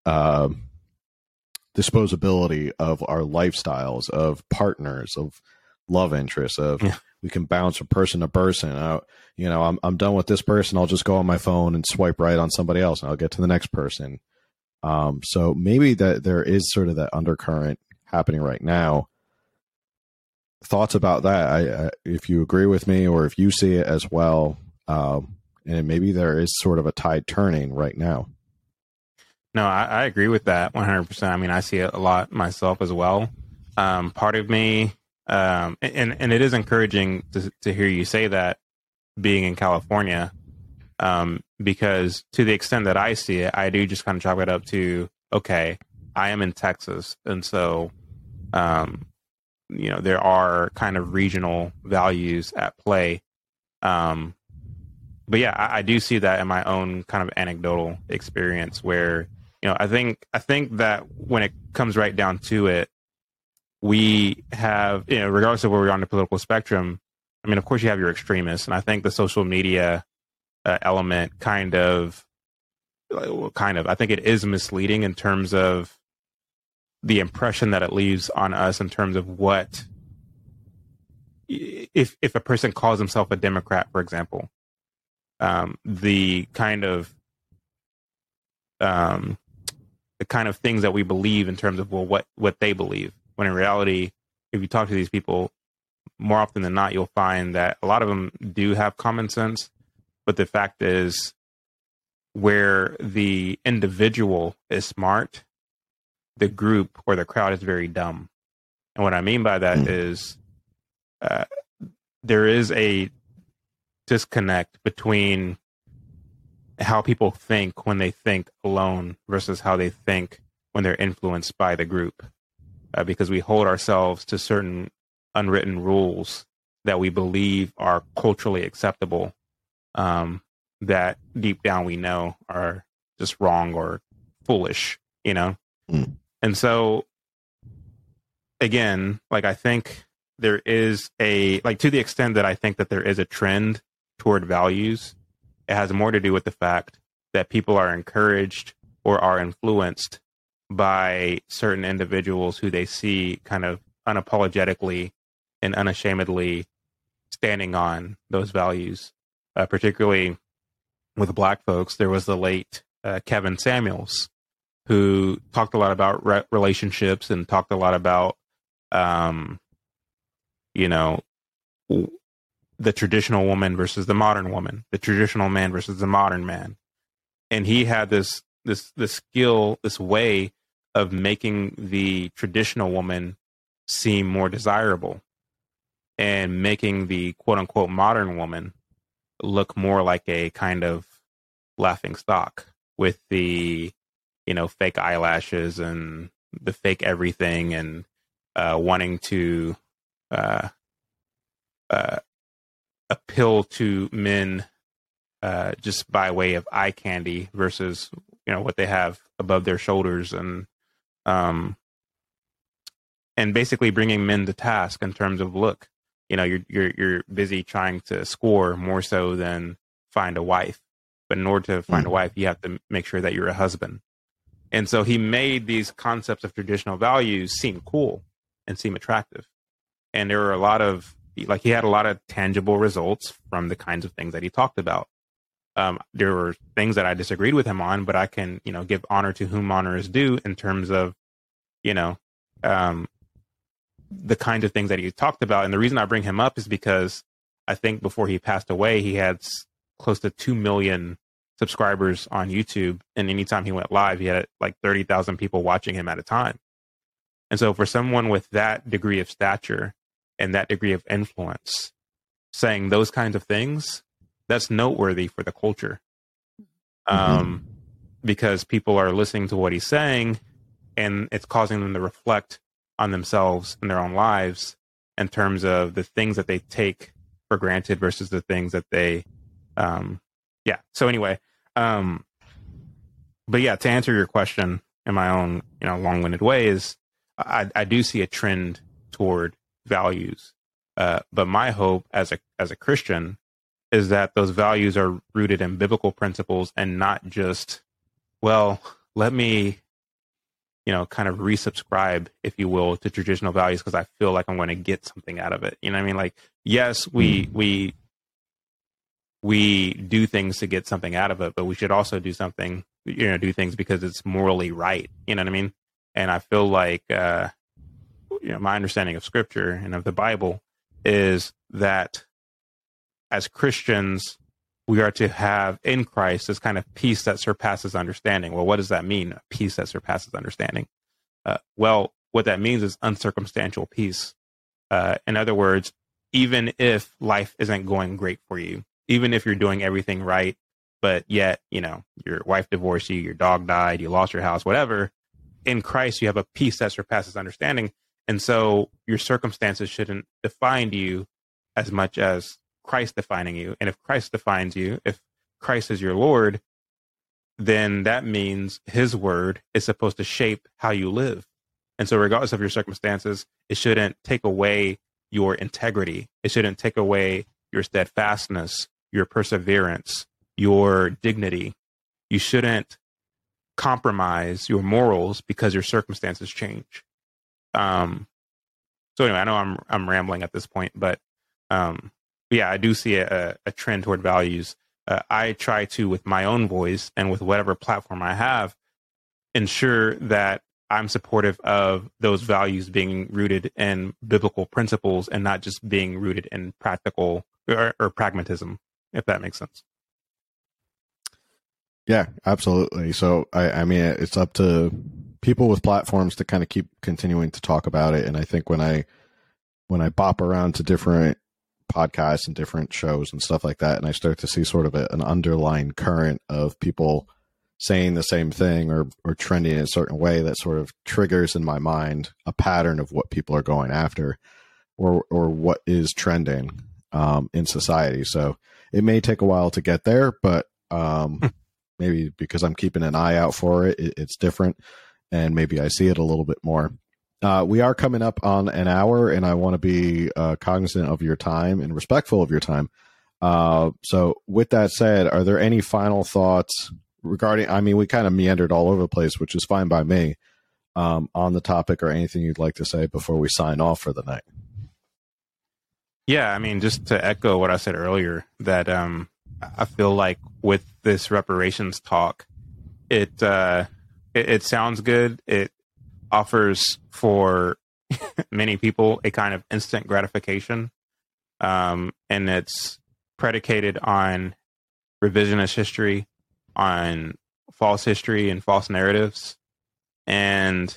disposability of our lifestyles, of partners, of love interests, of we can bounce from person to person. I'm done with this person. I'll just go on my phone and swipe right on somebody else and I'll get to the next person. So maybe that there is sort of that undercurrent happening right now. Thoughts about that? If you agree with me or if you see it as well, and maybe there is sort of a tide turning right now. No, I agree with that 100%. I mean, I see it a lot myself as well. Part of me, and it is encouraging to hear you say that, being in California, because to the extent that I see it, I do just kind of chalk it up to, okay, I am in Texas, and so there are kind of regional values at play. But yeah, I do see that in my own kind of anecdotal experience where, I think that when it comes right down to it, we have, regardless of where we are on the political spectrum, I mean, of course you have your extremists, and I think the social media element I think it is misleading in terms of the impression that it leaves on us in terms of what, if a person calls himself a Democrat, for example, the kind of things that we believe in terms of, well, what they believe, when in reality, if you talk to these people, more often than not, you'll find that a lot of them do have common sense, but the fact is, where the individual is smart, the group or the crowd is very dumb. And what I mean by that is there is a disconnect between how people think when they think alone versus how they think when they're influenced by the group, because we hold ourselves to certain unwritten rules that we believe are culturally acceptable, that deep down we know are just wrong or foolish, And so, again, I think there is to the extent that I think that there is a trend toward values, it has more to do with the fact that people are encouraged or are influenced by certain individuals who they see kind of unapologetically and unashamedly standing on those values. Particularly with Black folks, there was the late Kevin Samuels, who talked a lot about relationships and talked a lot about, the traditional woman versus the modern woman, the traditional man versus the modern man. And he had this skill, this way of making the traditional woman seem more desirable and making the quote unquote modern woman look more like a kind of laughing stock with the, fake eyelashes and the fake everything, and wanting to appeal to men just by way of eye candy versus, what they have above their shoulders, and basically bringing men to task in terms of, look, you're busy trying to score more so than find a wife. But in order to find a wife, you have to make sure that you're a husband. And so he made these concepts of traditional values seem cool and seem attractive. And there were a lot of, he had a lot of tangible results from the kinds of things that he talked about. There were things that I disagreed with him on, but I can, give honor to whom honor is due in terms of, the kinds of things that he talked about. And the reason I bring him up is because I think before he passed away, he had close to 2 million subscribers on YouTube. And anytime he went live, he had 30,000 people watching him at a time. And so for someone with that degree of stature and that degree of influence, saying those kinds of things, that's noteworthy for the culture. Because people are listening to what he's saying, and it's causing them to reflect on themselves and their own lives in terms of the things that they take for granted versus the things that they Yeah. So anyway, but yeah, to answer your question in my own, long-winded way is I do see a trend toward values. But my hope as a Christian is that those values are rooted in biblical principles and not just, well, let me, kind of resubscribe, if you will, to traditional values because I feel like I'm going to get something out of it. You know what I mean? Like, yes, we do things to get something out of it, but we should also do something, do things because it's morally right. You know what I mean? And I feel like, my understanding of scripture and of the Bible is that as Christians, we are to have in Christ this kind of peace that surpasses understanding. Well, what does that mean? A peace that surpasses understanding. Well, what that means is uncircumstantial peace. In other words, even if life isn't going great for you, even if you're doing everything right, but yet, your wife divorced you, your dog died, you lost your house, whatever, in Christ, you have a peace that surpasses understanding. And so your circumstances shouldn't define you as much as Christ defining you. And if Christ defines you, if Christ is your Lord, then that means his word is supposed to shape how you live. And so regardless of your circumstances, it shouldn't take away your integrity. It shouldn't take away your steadfastness, your perseverance, your dignity. You shouldn't compromise your morals because your circumstances change. So anyway, I know I'm rambling at this point, but yeah, I do see a trend toward values. I try to, with my own voice and with whatever platform I have, ensure that I'm supportive of those values being rooted in biblical principles and not just being rooted in practical or pragmatism, if that makes sense. Yeah, absolutely. So, I mean, it's up to people with platforms to kind of keep continuing to talk about it. And I think when I bop around to different podcasts and different shows and stuff like that, and I start to see sort of an underlying current of people saying the same thing or trending in a certain way, that sort of triggers in my mind a pattern of what people are going after or what is trending in society. So it may take a while to get there, but maybe because I'm keeping an eye out for it, it's different, and maybe I see it a little bit more. We are coming up on an hour, and I want to be cognizant of your time and respectful of your time. So with that said, are there any final thoughts regarding, I mean, we kind of meandered all over the place, which is fine by me, on the topic, or anything you'd like to say before we sign off for the night? Yeah, I mean, just to echo what I said earlier, that I feel like with this reparations talk, it sounds good. It offers for many people a kind of instant gratification, and it's predicated on revisionist history, on false history and false narratives, and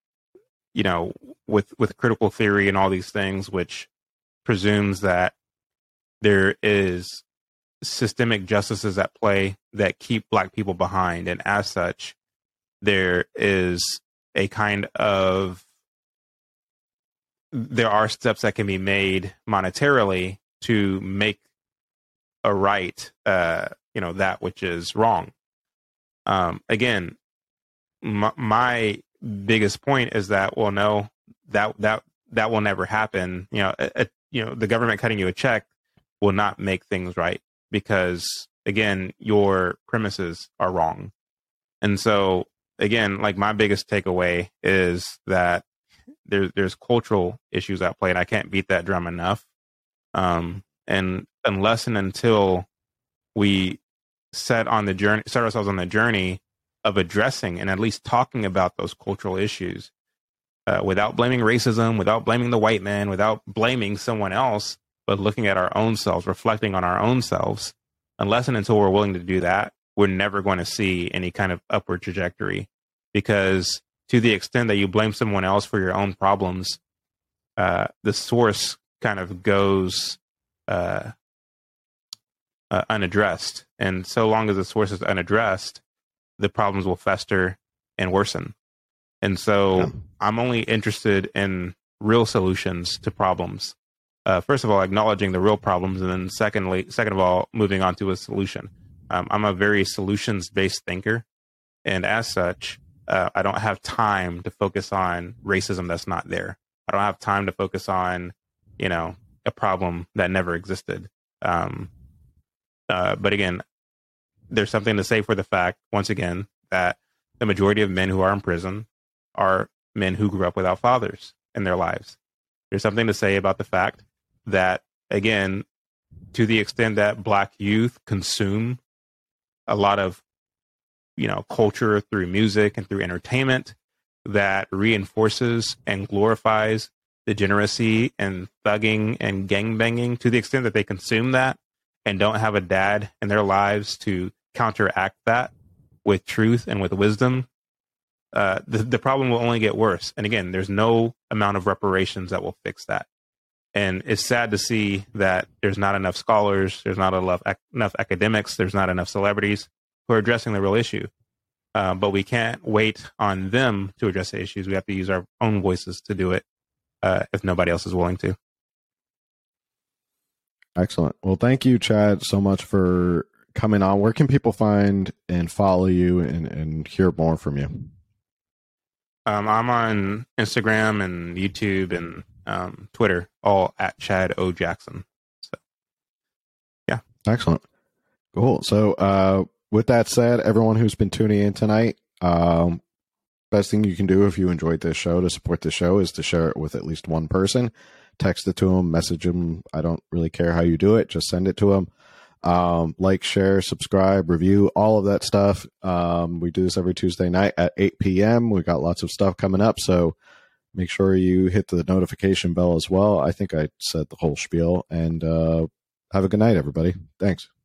with critical theory and all these things, which presumes that there is systemic justices at play that keep Black people behind, and as such, there are steps that can be made monetarily to make a right, that which is wrong. Again, my biggest point is that, well, no, that will never happen. The government cutting you a check will not make things right, because again, your premises are wrong. And so again, like, my biggest takeaway is that there's cultural issues at play, and I can't beat that drum enough. And unless and until we set ourselves on the journey of addressing and at least talking about those cultural issues, without blaming racism, without blaming the white man, without blaming someone else, but looking at our own selves, reflecting on our own selves, unless and until we're willing to do that, we're never going to see any kind of upward trajectory. Because to the extent that you blame someone else for your own problems, the source kind of goes unaddressed. And so long as the source is unaddressed, the problems will fester and worsen. And so I'm only interested in real solutions to problems. First of all, acknowledging the real problems, and then second of all, moving on to a solution. I'm a very solutions-based thinker. And as such, I don't have time to focus on racism that's not there. I don't have time to focus on, a problem that never existed. But again, there's something to say for the fact, once again, that the majority of men who are in prison are men who grew up without fathers in their lives. There's something to say about the fact that, again, to the extent that Black youth consume a lot of, culture through music and through entertainment that reinforces and glorifies degeneracy and thugging and gangbanging, to the extent that they consume that and don't have a dad in their lives to counteract that with truth and with wisdom, the problem will only get worse. And again, there's no amount of reparations that will fix that. And it's sad to see that there's not enough scholars, there's not enough academics, there's not enough celebrities who are addressing the real issue. But we can't wait on them to address the issues. We have to use our own voices to do it if nobody else is willing to. Excellent. Well, thank you, Chad, so much for coming on. Where can people find and follow you and hear more from you? I'm on Instagram and YouTube and Twitter, all at Chad O. Jackson. So, yeah. Excellent. Cool. So, with that said, everyone who's been tuning in tonight, best thing you can do if you enjoyed this show to support the show is to share it with at least one person. Text it to them, message them. I don't really care how you do it. Just send it to them. Like, share, subscribe, review, all of that stuff. We do this every Tuesday night at 8 p.m. We got lots of stuff coming up, so make sure you hit the notification bell as well. I think I said the whole spiel, and have a good night, everybody. Thanks.